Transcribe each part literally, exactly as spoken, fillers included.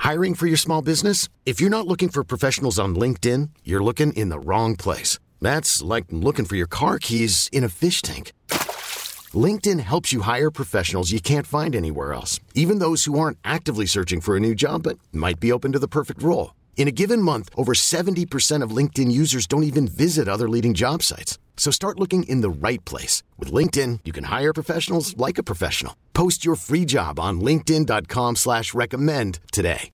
Hiring for your small business? If you're not looking for professionals on LinkedIn, you're looking in the wrong place. That's like looking for your car keys in a fish tank. LinkedIn helps you hire professionals you can't find anywhere else, even those who aren't actively searching for a new job but might be open to the perfect role. In a given month, over seventy percent of LinkedIn users don't even visit other leading job sites. So start looking in the right place. With LinkedIn, you can hire professionals like a professional. Post your free job on linkedin dot com slash recommend today.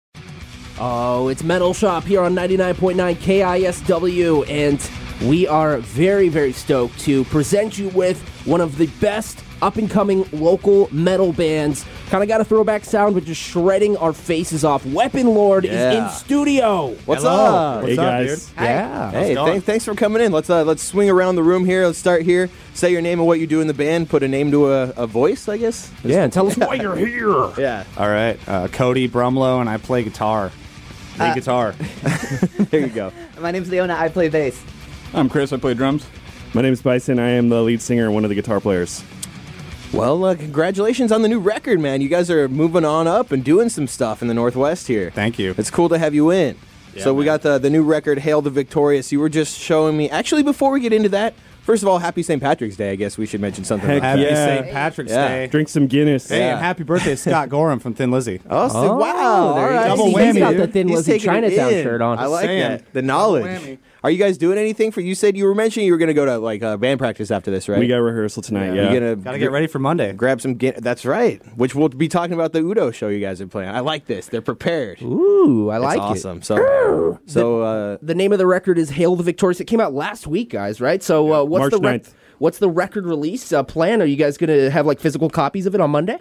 Oh, it's Metal Shop here on ninety-nine point nine K I S W, and we are very, very stoked to present you with one of the best up-and-coming local metal bands. Kind of got a throwback sound, but just shredding our faces off. Weapon Lord Yeah. is in studio. What's Hello. up? What's hey up, guys. dude? Yeah. Hey, going? thanks, thanks for coming in. Let's uh, let's swing around the room here. Let's start here. Say your name and what you do in the band. Put a name to a, a voice, I guess. Yeah, and tell us why you're here. Yeah. All right, uh, Cody Brumlow, and I play guitar. Lead Uh, guitar. There you go. My name's Leona. I play bass. I'm Chris. I play drums. My name is Bison. I am the lead singer and one of the guitar players. Well, uh, congratulations on the new record, man. You guys are moving on up and doing some stuff in the Northwest here. Thank you. It's cool to have you in. Yeah, so we man. got the, the new record, Hail the Victorious. You were just showing me. Actually, before we get into that, first of all, happy Saint Patrick's Day. I guess we should mention something Heck about Happy that. yeah. Saint Patrick's Yeah. Day. Drink some Guinness. Hey, Yeah. and happy birthday, Scott Gorham from Thin Lizzy. Oh, so, Oh, wow. there All you right. go. Double He's whammy, got dude. the Thin He's Lizzy taking it Chinatown in. shirt on. I like saying. that. The knowledge. whammy. Are you guys doing anything for? You said you were mentioning you were going to go to like uh, band practice after this, right? We got rehearsal tonight, yeah. You're gonna Gotta get ready for Monday. grab some. Gin- That's right. Which we'll be talking about the Udo show you guys are playing. I like this. They're prepared. Ooh, I That's like awesome. it. So, so uh, The name of the record is Hail the Victorious. It came out last week, guys, right? So uh, what's March the rec- ninth. what's the record release uh, plan? Are you guys going to have like physical copies of it on Monday?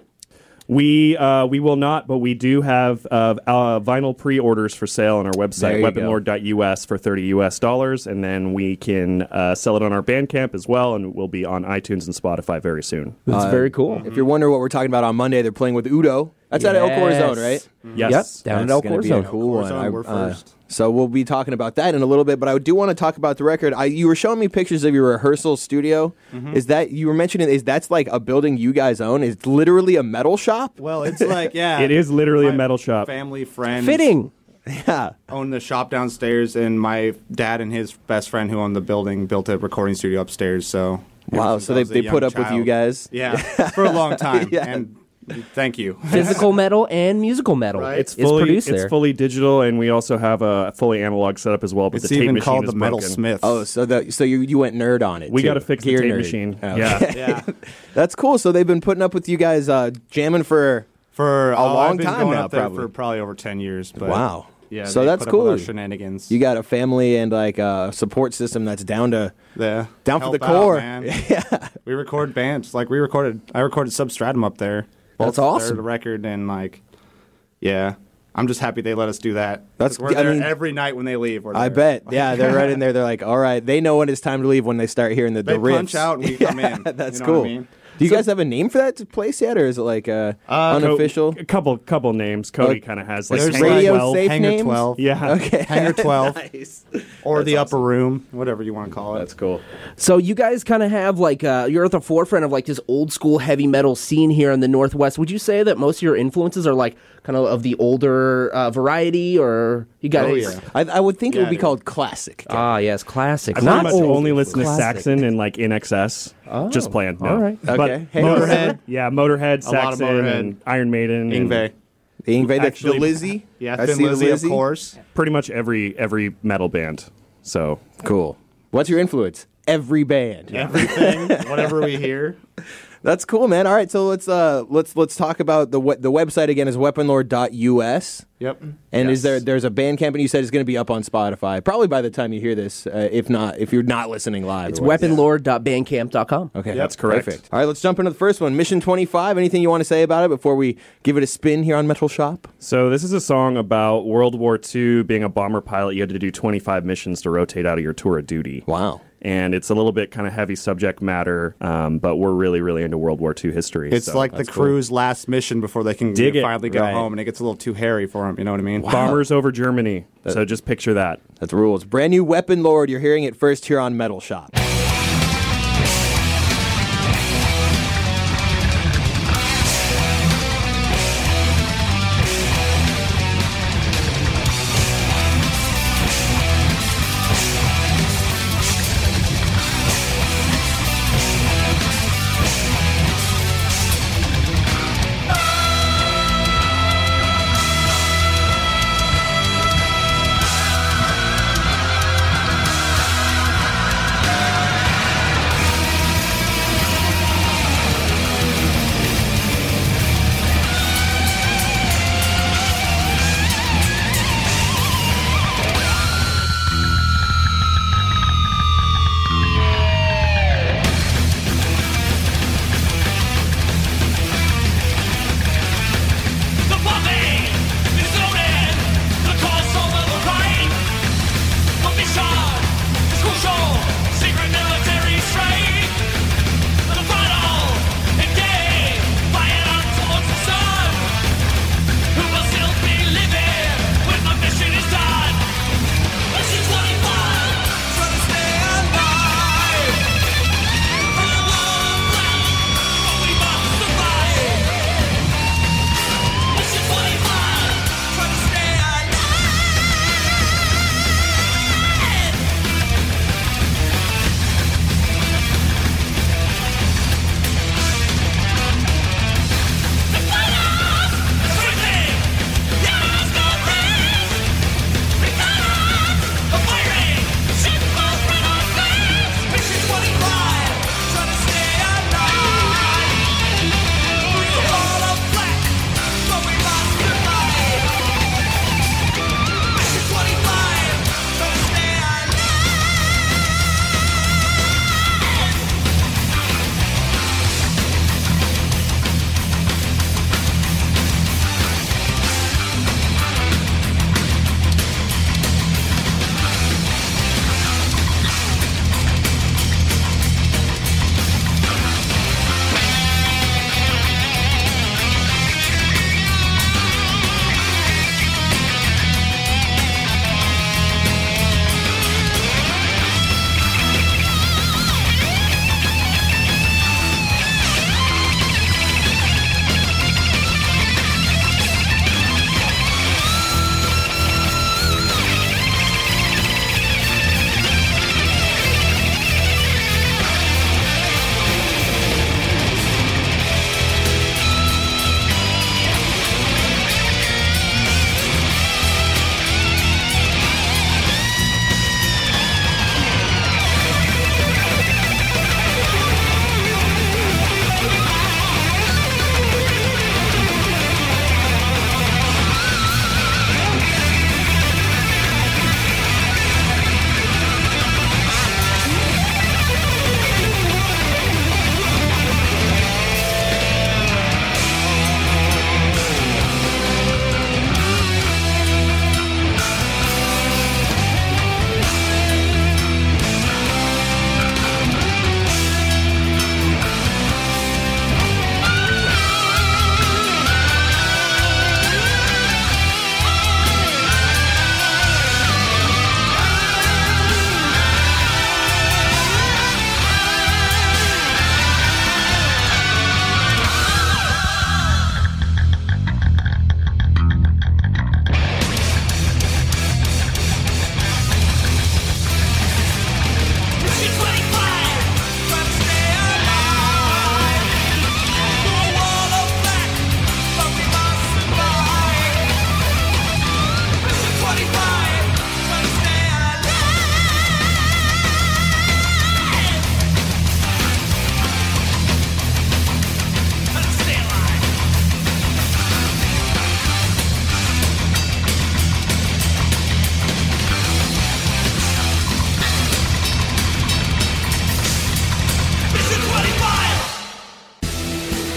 We uh, we will not, but we do have uh, uh, vinyl pre-orders for sale on our There website, you weapon lord dot U S, for thirty U S dollars, and then we can uh, sell it on our Bandcamp as well, and we'll be on iTunes and Spotify very soon. That's very cool. if you're wondering what we're talking about on Monday, they're playing with Udo. That's at El Yes. Corazon, right? Yes. Yep, down at That's El gonna be a Corazon. cool one. Corazon, I- we're uh, first. so we'll be talking about that in a little bit, but I do want to talk about the record. I, you were showing me pictures of your rehearsal studio. Is that you were mentioning? Is that's like a building you guys own? It's literally a metal shop. Well, it's like, yeah. It is literally a my metal shop. Family, friends. Fitting. Yeah. Own the shop downstairs, and my dad and his best friend who owned the building built a recording studio upstairs, so... Wow. since So I they was a they young put up with you child. guys. Yeah, for a long time. Yeah. And thank you. Physical metal and musical metal. Right. It's It's fully produced it's there. fully digital, and we also have a fully analog setup as well. But It's the tape even machine called is the Metal broken. Smith. Oh, so the so you you went nerd on it. We too. got to fix the Gear tape nerd. machine. Oh. Yeah. yeah. That's cool. So they've been putting up with you guys uh, jamming for. For A oh, long I've been time going now, up there probably. for probably over ten years. But Wow. Yeah. So they that's put up with cool. our shenanigans. You got a family and like a support system that's down to Yeah. down for Help the out, core. man. Yeah. We record bands. Like we recorded, I recorded Substratum up there. That's Both awesome. their record and like, yeah. I'm just happy they let us do that. That's- 'Cause we're I there mean, every night when they leave. We're I there. bet. Yeah, they're right in there. They're like, all right. They know when it's time to leave when they start hearing the, They the riffs. punch out and we come in. That's You know cool. what I mean? Do you guys have a name for that place yet, or is it like uh, Uh, Co- unofficial? a couple couple names. Cody Uh, kind of has like There's Hangar radio twelve. safe Hangar names? twelve. Yeah. Okay. Hangar twelve. Nice. Or the That's upper room, whatever you want to call it. That's cool. So you guys kind of have like uh, you're at the forefront of like this old school heavy metal scene here in the Northwest. Would you say that most of your influences are like kind of of the older uh, variety, or you guys? Oh, yeah. I, I would think it Yeah, would be dude. called classic. Ah, yes, classic. I Not pretty much old, only listen to classic. Saxon and like In Excess. Oh, Just playing. No. all right. But Okay. Hey, Motorhead. Yeah, Motorhead, A lot of Saxon, Motorhead. and Iron Maiden. and Ingve. The Ingve, the, Actually- the Lizzie. Yeah, I Thin see the Lizzy, of Lizzie. course. Pretty much every every metal band. So Cool. What's your influence? Every band. Everything, whatever we hear. That's cool, man. All right, so let's uh let's let's talk about the we- the website again is weapon lord dot U S. Yep. And is Yes. there there's a Bandcamp, and you said it's going to be up on Spotify probably by the time you hear this, uh, if not if you're not listening live. It's or whatever. weapon lord dot bandcamp dot com. Okay, Yep. That's correct. Perfect. All right, let's jump into the first one. Mission twenty-five. Anything you want to say about it before we give it a spin here on Metal Shop? So this is a song about World War Two. Being a bomber pilot, you had to do twenty-five missions to rotate out of your tour of duty. Wow. And it's a little bit kind of heavy subject matter, um, but we're really, really into World War Two history. It's so like the that's cool. crew's last mission before they can Dig it. finally go Right. home, and it gets a little too hairy for them. You know what I mean? Bombers over Germany. So just picture that. That's rules. Brand new Weapon Lord. You're hearing it first here on Metal Shop.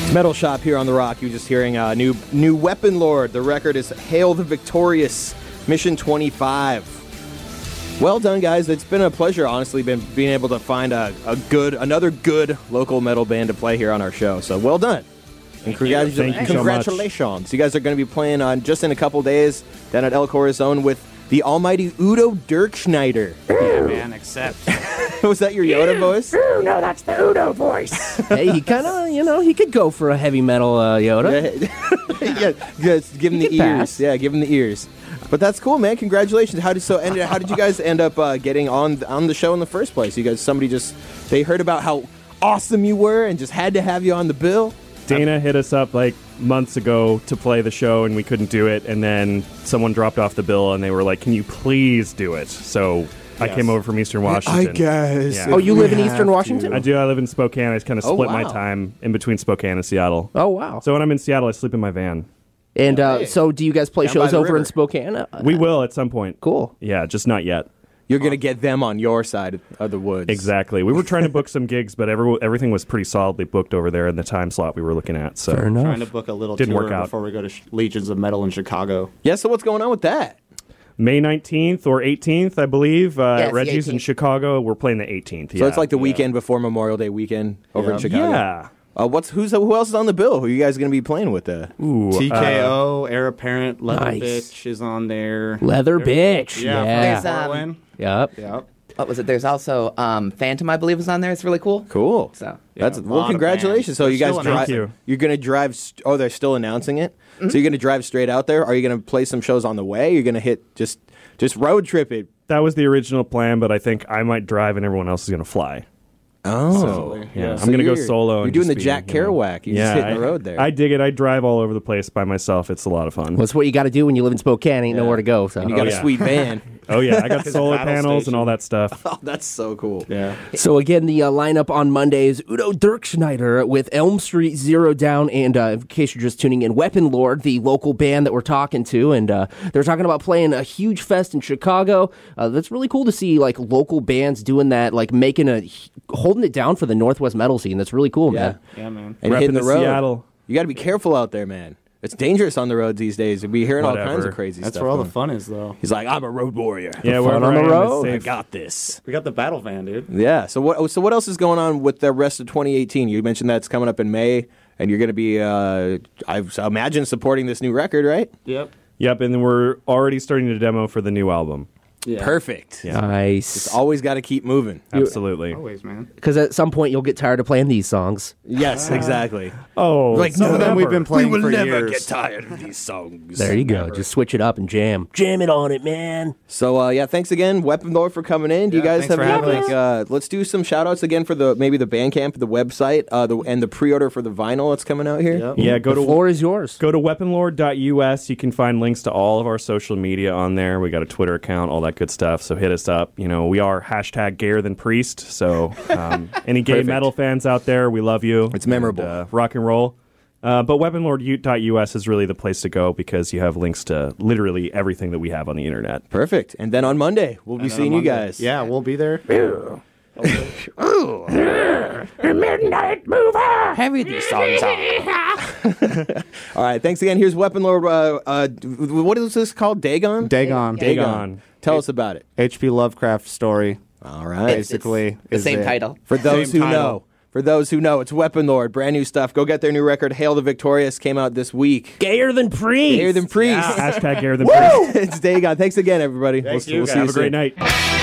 Metal Shop here on The Rock. You're just hearing a uh, new new Weapon Lord. The record is Hail the Victorious, Mission twenty-five. Well done, guys. It's been a pleasure, honestly, been being able to find a, a good, another good local metal band to play here on our show. So well done. And congratu- Thank you so congratulations. You guys are going to be playing on just in a couple days down at El Corazon with the almighty Udo Dirkschneider. Yeah, man, except. Was that your Yoda voice? No, that's the Udo voice. Hey, he kind of, you know, he could go for a heavy metal uh, Yoda. Yeah, just give him He the could ears. pass. Yeah, give him the ears. But that's cool, man. Congratulations. How did so? End, how did you guys end up uh, getting on on the show in the first place? You guys, somebody just they heard about how awesome you were and just had to have you on the bill. Dana hit us up like months ago to play the show, and we couldn't do it. And then someone dropped off the bill, and they were like, "Can you please do it?" So I Yes. came over from Eastern Washington. guess. Yeah. Oh, you We live in have Eastern to. Washington? I do. I live in Spokane. I kind of Oh, split my wow. time in between Spokane and Seattle. Oh, wow. So when I'm in Seattle, I sleep in my van. And uh, Hey. so do you guys play Down by shows the over in river. Spokane? Uh, We will at some point. Cool. Yeah, just not yet. You're gonna get them on your side of the woods. Exactly. We were trying to book some gigs, but every, everything was pretty solidly booked over there in the time slot we were looking at. So Fair enough. Trying to book a little Didn't tour work out. before we go to Sh- Legions of Metal in Chicago. Yeah. So what's going on with that? May nineteenth or eighteenth, I believe, uh, it's at the Reggie's in eighteenth. Chicago. We're playing the eighteenth. So yeah. it's like the yeah. weekend before Memorial Day weekend over in Yeah. Chicago. Yeah. Uh, what's who's who else is on the bill? Who are you guys gonna be playing with? Uh? Ooh, T K uh, O, Heir Apparent, Leather Nice. Bitch is on there. Leather Bitch. Yeah, Yeah. There's, from um, Portland. Yep. Yep. What was it? There's also um, Phantom, I believe, is on there. It's really cool. Cool. So That's Yeah, a well. lot of Congratulations. bands. So They're you guys still drive. announcing it. You're gonna drive. St- oh, they're still announcing it. So you're gonna drive straight out there. Are you gonna play some shows on the way? You're gonna hit just just road trip it. that was the original plan, but I think I might drive and everyone else is going to fly. Oh, Yeah, Yeah. I'm going to go you're- solo. You're and doing just the be, Jack you know- Kerouac. You're yeah, just hitting I, the road there. I dig it. I drive all over the place by myself. It's a lot of fun. Well, that's what you got to do when you live in Spokane. Ain't nowhere to go. So. and you got Oh, a yeah. sweet van. Oh yeah, I got solar battle panels station. and all that stuff. Oh, that's so cool. Yeah. So again, the uh, lineup on Monday is Udo Dirkschneider with Elm Street Zero Down, and uh, in case you're just tuning in, Weapon Lord, the local band that we're talking to, and uh, they're talking about playing a huge fest in Chicago. Uh, that's really cool to see, like local bands doing that, like making a holding it down for the Northwest metal scene. That's really cool, Yeah. man. Yeah, man. And Repping hitting the the road. Seattle. You got to be careful out there, man. It's dangerous on the roads these days. We're hearing all kinds Whatever. of crazy That's stuff. where all the going. fun is, though. He's like, I'm a road warrior. Yeah, fun wherever on the I am is road. safe. I got this. We got the battle van, dude. Yeah. So what? So what else is going on with the rest of twenty eighteen? You mentioned that's coming up in May, and you're going to be, uh, I imagine, supporting this new record, right? Yep. Yep, and then we're already starting to demo for the new album. Yeah. Perfect. Nice. Always got to keep moving. Absolutely. Always, man. Because at some point you'll get tired of playing these songs. Yes, exactly. Oh, Like, Some of them we've been playing we will for never years. get tired of these songs. There you go. Just switch it up and jam. Jam it on it, man. So uh, yeah, thanks again, Weapon Lord, for coming in. Do you Yeah, guys thanks have for any, having like? Uh, let's do some shout outs again for the maybe the Bandcamp, the website, uh, the and the pre-order for the vinyl that's coming out here. Yep. yeah, go The to floor is yours. Go to weapon lord dot U S. You can find links to all of our social media on there. We got a Twitter account, all that good stuff. So hit us up. You know, we are hashtag gayer than priest. So um, any gay Perfect. metal fans out there, we love you. It's memorable. And, uh, rock and roll. Uh, but weapon lord dot U S is really the place to go because you have links to literally everything that we have on the internet. Perfect. And then on Monday, we'll be And then seeing on you Monday. guys. Yeah, we'll be there. Midnight Mover. Heavy these songs are. All right. Thanks again. Here's Weapon Lord. Uh, uh, what is this called? Dagon. Dagon. Dagon. Tell us about it. H P Lovecraft story. All right. It's- Basically, the is same it. title. For those Same who title. know, for those who know, it's Weapon Lord, brand new stuff. Go get their new record, Hail the Victorious, came out this week. Gayer than priest. Gayer than priest. Hashtag gayer than priest. It's Dagon. Thanks again, everybody. Thank we'll you, we'll guys. see you Have a soon. great night.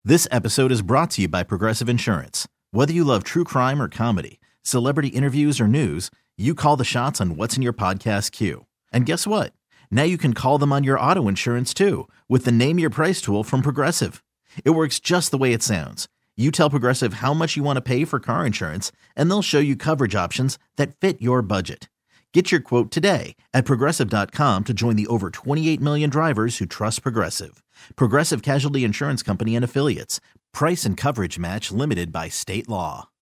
This episode is brought to you by Progressive Insurance. Whether you love true crime or comedy, celebrity interviews or news, you call the shots on what's in your podcast queue. And guess what? Now you can call them on your auto insurance too with the Name Your Price tool from Progressive. It works just the way it sounds. You tell Progressive how much you want to pay for car insurance, and they'll show you coverage options that fit your budget. Get your quote today at Progressive dot com to join the over twenty-eight million drivers who trust Progressive. Progressive Casualty Insurance Company and Affiliates. Price and coverage match limited by state law.